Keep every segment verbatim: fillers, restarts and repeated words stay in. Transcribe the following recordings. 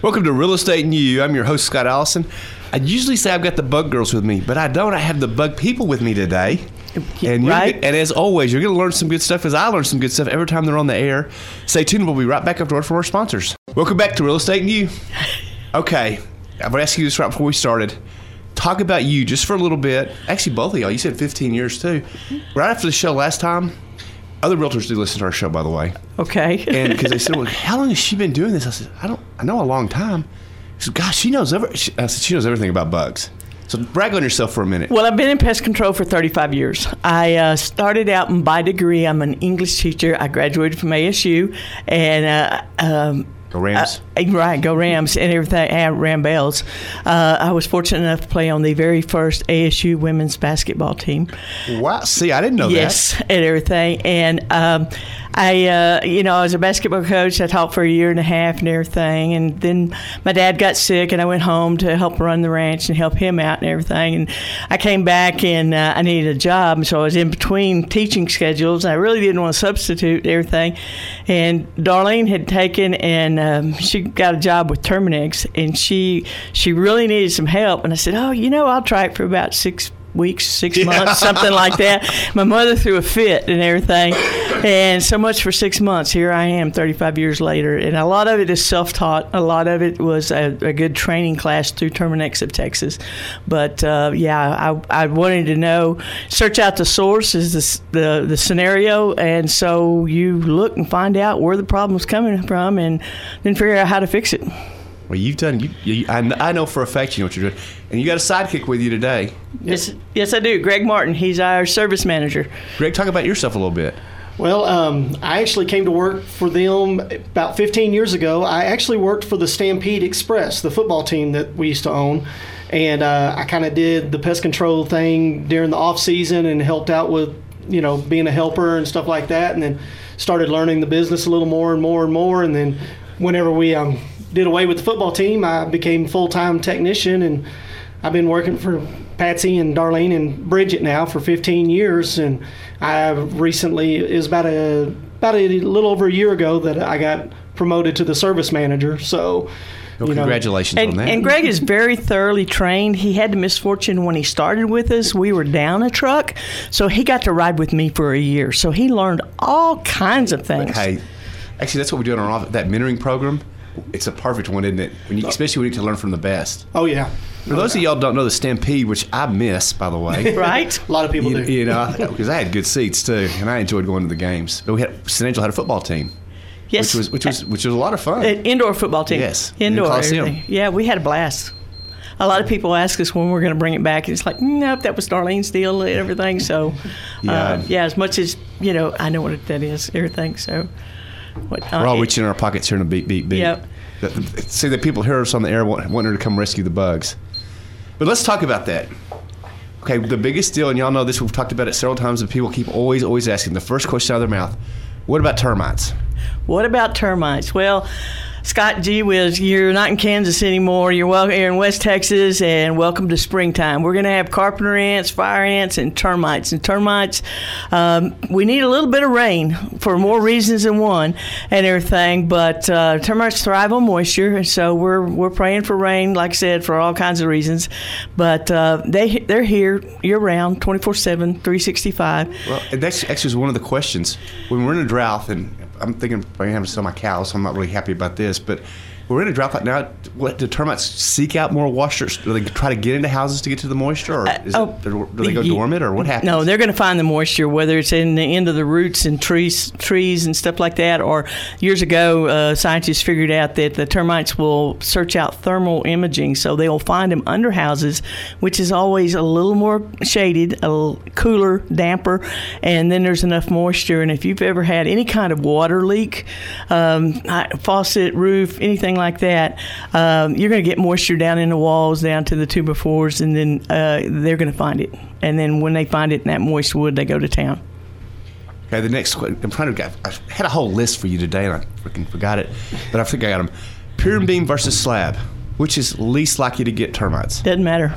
Welcome to Real Estate and You. I'm your host, Scott Allison. I usually say I've got the bug girls with me, but I don't. I have the bug people with me today. And, right. and as always, you're going to learn some good stuff as I learn some good stuff every time they're on the air. Stay tuned. We'll be right back after word from our sponsors. Welcome back to Real Estate and You. Okay. I'm going to ask you this right before we started. Talk about you just for a little bit. Actually, both of y'all. You said fifteen years, too. Right after the show last time, other realtors do listen to our show, by the way. Okay. And because they said, well, how long has she been doing this? I said, I don't, I know a long time. She said, gosh, she knows every, she, I said, she knows everything about bugs. So brag on yourself for a minute. Well, I've been in pest control for thirty-five years. I uh, started out by degree. I'm an English teacher. I graduated from A S U. And uh, um, Go Rams. Uh, right, go Rams and everything, and Ram Bells. Uh, I was fortunate enough to play on the very first A S U women's basketball team. Wow. See, I didn't know yes, that. Yes, and everything. And um, I, uh, you know, I was a basketball coach. I taught for a year and a half and everything. And then my dad got sick, and I went home to help run the ranch and help him out and everything. And I came back, and uh, I needed a job. So I was in between teaching schedules. I really didn't want to substitute everything. And Darlene had taken, and um, she got a job with Terminix, and she she really needed some help. And I said, oh, you know, I'll try it for about six weeks, six yeah. months, something like that. My mother threw a fit and everything. And so much for six months. Here I am thirty-five years later. And a lot of it is self-taught. A lot of it was a, a good training class through Terminix of Texas. But, uh, yeah, I, I wanted to know, search out the source, is this, the, the scenario. And so you look and find out where the problem's coming from and then figure out how to fix it. Well, you've done, you, you, I, I know for a fact you know what you're doing. And you got a sidekick with you today. Yes, yes, I do. Greg Martin. He's our service manager. Greg, talk about yourself a little bit. Well, um, I actually came to work for them about fifteen years ago. I actually worked for the Stampede Express, the football team that we used to own. And uh, I kind of did the pest control thing during the off season and helped out with, you know, being a helper and stuff like that. And then started learning the business a little more and more and more. And then whenever we um, did away with the football team, I became full-time technician, and I've been working for Patsy and Darlene and Bridget now for fifteen years. And I recently, it was about a about a little over a year ago that I got promoted to the service manager. So, well, you know, congratulations and, on that. And Greg is very thoroughly trained. He had the misfortune when he started with us, we were down a truck, so he got to ride with me for a year. So he learned all kinds of things. But hey, actually, that's what we do in our office, that mentoring program. It's a perfect one, isn't it? When you, especially when you need to learn from the best. Oh, yeah. For those of y'all who don't know the Stampede, which I miss, by the way. Right? A lot of people you, do. You know, because I had good seats, too, and I enjoyed going to the games. But we had, San Angelo had a football team. Yes. Which was which was, which was a lot of fun. An indoor football team. Yes. Indoor. In the Coliseum. Everything. Yeah, we had a blast. A lot of people ask us when we're going to bring it back. It's like, nope, that was Darlene's deal and everything. So, yeah. Uh, yeah, as much as, you know, I know what that is, everything. So, what, uh, we're all reaching in our pockets here to beat, beat, beat. Yep. See, the people hear us on the air want, want her to come rescue the bugs. But let's talk about that. Okay, the biggest deal, and y'all know this, we've talked about it several times, and people keep always, always asking, the first question out of their mouth, what about termites? What about termites? Well, Scott, gee whiz, you're not in Kansas anymore. You're, well, you're in West Texas, and welcome to springtime. We're going to have carpenter ants, fire ants, and termites. And termites, um, we need a little bit of rain for more reasons than one and everything, but uh, termites thrive on moisture, and so we're we're praying for rain, like I said, for all kinds of reasons. But uh, they, they're here year-round, twenty-four seven, three sixty-five. Well, and that's actually one of the questions. When we're in a drought, and I'm thinking I'm having to sell my cows, so I'm not really happy about this, but we're in a drought right now. What, do termites seek out more moisture? Do they try to get into houses to get to the moisture, or is uh, it, oh, do they go you, dormant, or what happens? No, they're going to find the moisture, whether it's in the end of the roots and trees, trees and stuff like that. Or years ago, uh, scientists figured out that the termites will search out thermal imaging, so they'll find them under houses, which is always a little more shaded, a little cooler, damper, and then there's enough moisture. And if you've ever had any kind of water leak, um, faucet, roof, anything like that, um, you're going to get moisture down in the walls, down to the two by fours, and then uh, they're going to find it. And then when they find it in that moist wood, they go to town. Okay, the next question. I'm trying to. I had a whole list for you today, and I freaking forgot it, but I think I got them. Pier and beam versus slab, which is least likely to get termites? Doesn't matter.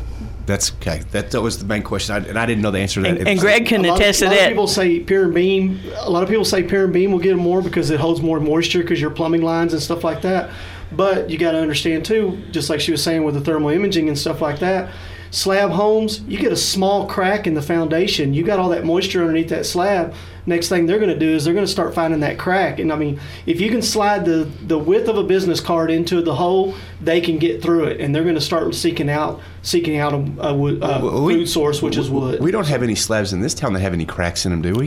That's okay. That, that was the main question, I, and I didn't know the answer to that. And, and Greg can A lot, attest a to lot that. of people say pier and beam. A lot of people say pier and beam will get them more because it holds more moisture because your plumbing lines and stuff like that. But you got to understand too, just like she was saying with the thermal imaging and stuff like that, slab homes, you get a small crack in the foundation. You got all that moisture underneath that slab. Next thing they're going to do is they're going to start finding that crack. And I mean, if you can slide the, the width of a business card into the hole, they can get through it, and they're going to start seeking out seeking out a, a, wood, a Well, we- food source, which is wood. We don't have any slabs in this town that have any cracks in them, do we?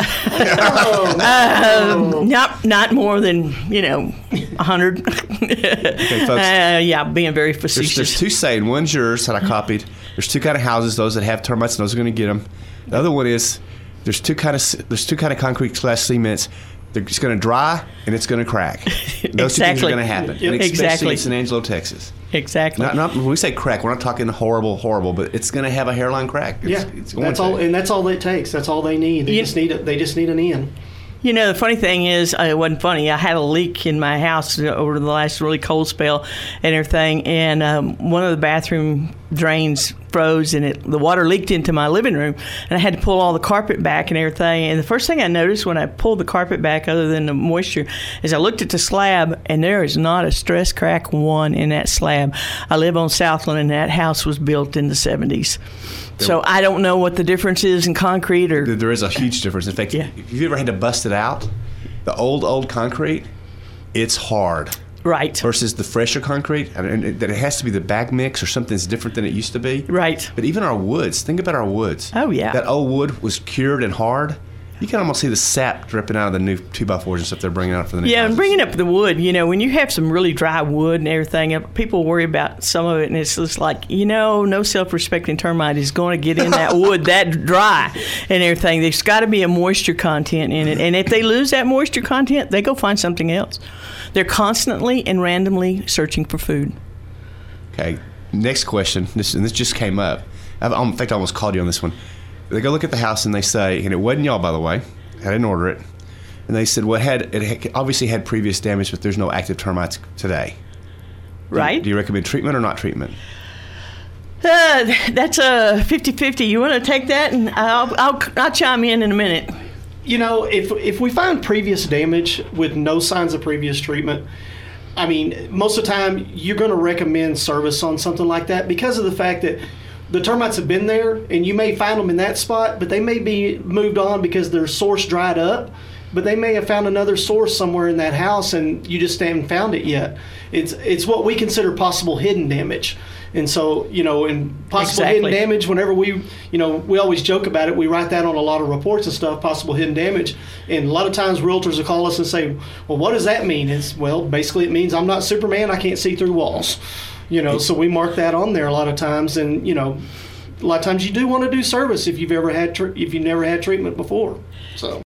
Um, not not more than you know, a hundred. Okay, folks. Uh, yeah, being very There's, facetious. there's two saying. One's yours that I copied. There's two kind of houses. Those that have termites, and those are going to get them. The other one is there's two kind of there's two kind of concrete slash cements. They're just going to dry and it's going to crack. Those two things are Exactly. going to happen. Yep. And especially Exactly. in San Angelo, Texas. exactly. Not, not when we say crack, we're not talking horrible, horrible, but it's going to have a hairline crack. It's, Yeah, it's going that's to. all, and that's all it takes. That's all they need. They You- just need a, They just need an in. You know, the funny thing is, uh, it wasn't funny. I had a leak in my house over the last really cold spell and everything, and um, one of the bathroom drains froze, and it, the water leaked into my living room, and I had to pull all the carpet back and everything. And the first thing I noticed when I pulled the carpet back, other than the moisture, is I looked at the slab, and there is not a stress crack one in that slab. I live on Southland, and that house was built in the seventies. So I don't know what the difference is in concrete or... There- There is a huge difference. In fact, Yeah. if you've ever had to bust it out, the old, old concrete, it's hard. Right. Versus the fresher concrete, and it, that it has to be the bag mix or something that's different than it used to be. Right. But even our woods, think about our woods. Oh, yeah. That old wood was cured and hard. You can almost see the sap dripping out of the new two by fours and stuff they're bringing out for the new Yeah, and houses. bringing up the wood, you know, when you have some really dry wood and everything, uh, people worry about some of it, and it's just like, you know, no self-respecting termite is going to get in that wood that dry and everything. There's got to be a moisture content in it, and if they lose that moisture content, they go find something else. They're constantly and randomly searching for food. Okay, next question. This and this just came up. I've, in fact, I almost called you on this one. They go look at the house and they say, and it wasn't y'all, by the way. I didn't order it. And they said, well, it had it had, obviously had previous damage, but there's no active termites today. Do you- Right? Do you recommend treatment or not treatment? Uh, that's a fifty-fifty. You want to take that, and I'll, I'll, I'll chime in in a minute. You know, if if we find previous damage with no signs of previous treatment, I mean, most of the time you're going to recommend service on something like that because of the fact that the termites have been there, and you may find them in that spot, but they may be moved on because their source dried up. But they may have found another source somewhere in that house, and you just haven't found it yet. It's it's what we consider possible hidden damage. And so, you know, in possible Exactly. hidden damage, whenever we, you know, we always joke about it. We write that on a lot of reports and stuff, possible hidden damage. And a lot of times realtors will call us and say, well, what does that mean? It's, well, basically it means I'm not Superman. I can't see through walls. You know, so we mark that on there a lot of times. And, you know, a lot of times you do want to do service if you've ever had, tr- if you've never had treatment before. So.